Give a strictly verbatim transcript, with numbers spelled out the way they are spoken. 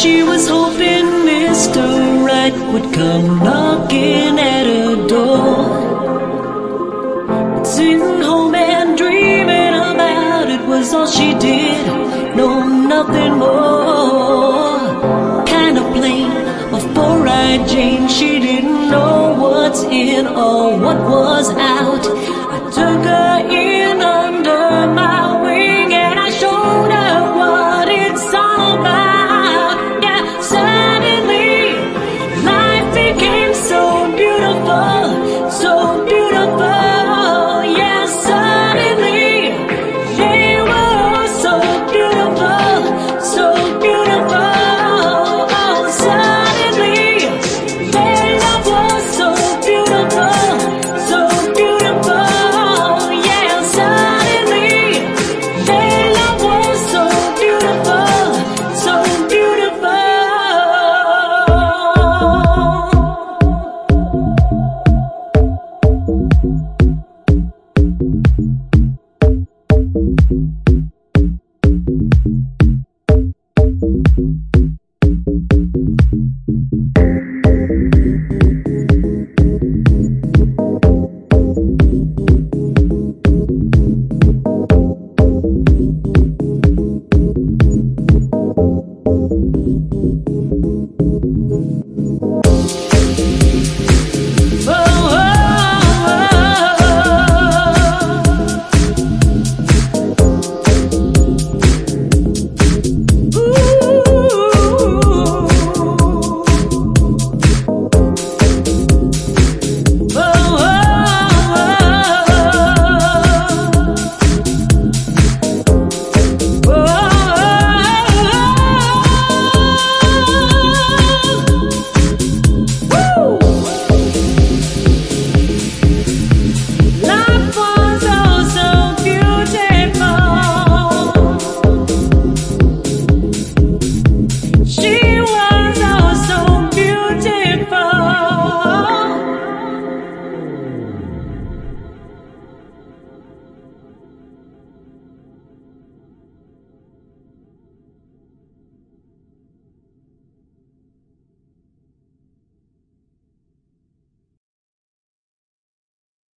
She was hoping Mister Right would come knocking at her door. But sitting home and dreaming about it was all she did, no, nothing more. Kind of plain, a four-eyed Jane, she didn't know what's in or what was out. I took her in